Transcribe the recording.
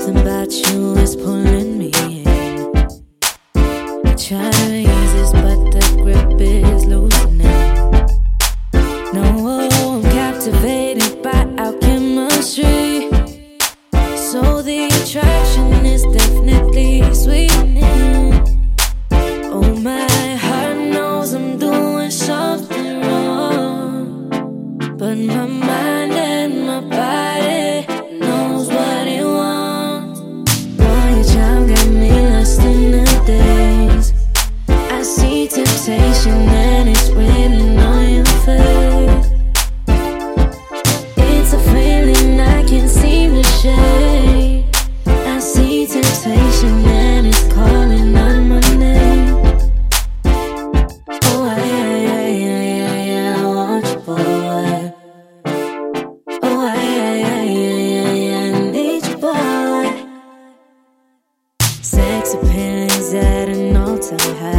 Something about you is pulling me in. Try to resist, but the grip is loosening. No, I'm captivated by our chemistry. So the attraction is definitely sweetening. Oh, my heart knows I'm doing something wrong, but my mind and my body knows what it wants. Boy, your charm got me lost in the daze. I see temptation and it's written on your face. It's a feeling I can't seem to shake. I see temptation and it's calling out my name. Oh, I want you, boy. Oh, I need you, boy. Sex appeal is at an all-time high.